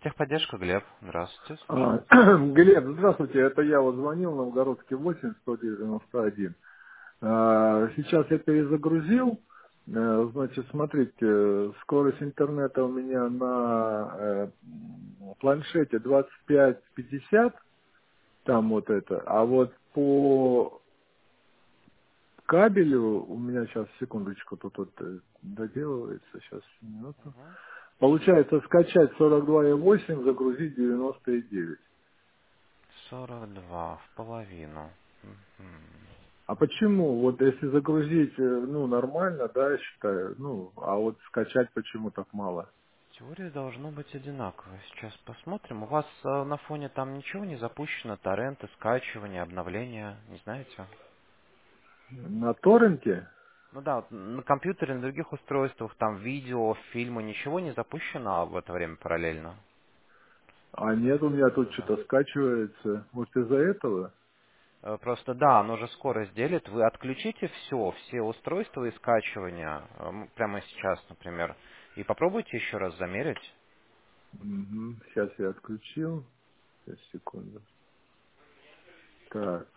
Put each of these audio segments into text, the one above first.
Техподдержка, Глеб. Здравствуйте, А, слушаю. Глеб, здравствуйте, это я вот звонил, Новгородский 8, 191. Сейчас я перезагрузил, значит, смотрите, скорость интернета у меня на планшете 25-50, там вот это, а вот по кабелю у меня сейчас, секундочку, тут вот доделывается, сейчас, минуту. Угу. Получается скачать 42,8, загрузить 99. 42 в половину. Мгм. А почему? Вот если загрузить, ну, нормально, да, я считаю, ну, а вот скачать почему так мало? Теория должно быть одинаковая. Сейчас посмотрим. У вас на фоне там ничего не запущено? Торренты, скачивание, обновления? Не знаете? На торренте? Ну да, вот на компьютере, на других устройствах, там видео, фильмы, ничего не запущено в это время параллельно? А нет, у меня тут Тоже. что-то скачивается. Может, из-за этого? Просто да, оно же скорость делит. Вы отключите все устройства и скачивания прямо сейчас, например, и попробуйте еще раз замерить. Угу. Сейчас я отключил. Сейчас, секунду. Так,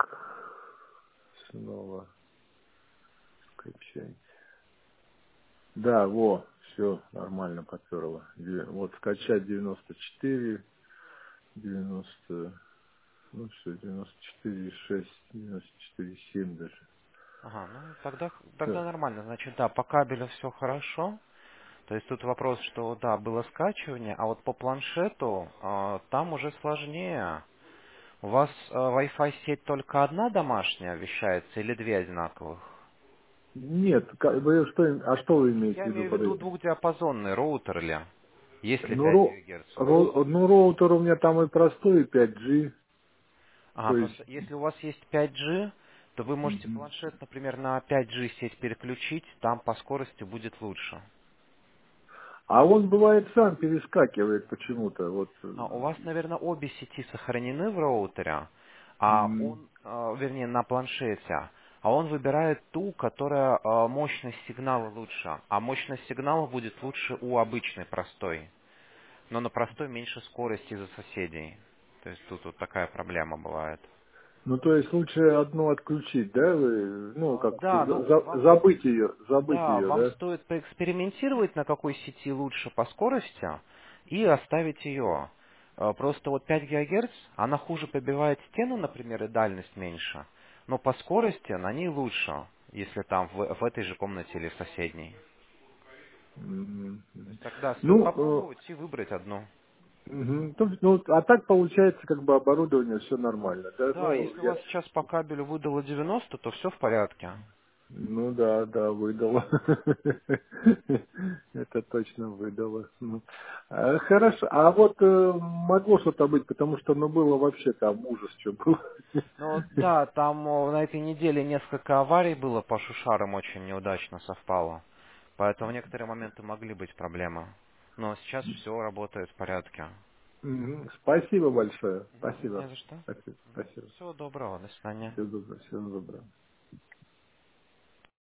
снова скачать. Да, во, все нормально поперло. Вот скачать 94, 90, ну все, 94,6, 94,7 даже. Ага, ну тогда Так. нормально. Значит, да, по кабелю все хорошо. То есть тут вопрос, что да, было скачивание, а вот по планшету там уже сложнее. У вас Wi-Fi сеть только одна домашняя вещается или две одинаковых? Нет, а что вы имеете Я в виду имею в под виду этим? двухдиапазонный роутер или если Ну, 5 ГГц. ну, роутер у меня там и простой, и 5G, Ага, то есть, просто если у вас есть 5G, то вы можете мгм. планшет, например, на 5G сеть переключить, там по скорости будет лучше. А он бывает сам перескакивает почему-то, вот, У вас, наверное, обе сети сохранены в роутере, а м, он, вернее, на планшете, а он выбирает ту, которая мощность сигнала лучше, а мощность сигнала будет лучше у обычной простой, но на простой меньше скорости из-за соседей. То есть тут вот такая проблема бывает. ну, то есть лучше одну отключить, да, вы, ну, как, Да, ну, забыть да, ее, вам да? стоит поэкспериментировать, на какой сети лучше по скорости, и оставить ее. Просто вот 5 ГГц, она хуже побивает стену, например, и дальность меньше, но по скорости на ней лучше, если там в этой же комнате или в соседней. Мгм, То мгм. есть тогда стоит Ну, попробовать и выбрать одну. ну, а так получается, как бы оборудование все нормально, да, Да, ну, если у вас сейчас по кабелю выдало 90, то все в порядке. ну да, да, выдало. Это точно выдало. Ну, хорошо. А вот могло что-то быть, потому что, ну, было вообще там ужас, что было. Ну да, там на этой неделе несколько аварий было по шушарам, очень неудачно совпало. Поэтому в некоторые моменты могли быть проблемы. Но сейчас все работает в порядке. Мгм. Спасибо большое. Не Спасибо. за что. Спасибо. Спасибо. Всего доброго, до свидания. Всего доброго. Всего доброго.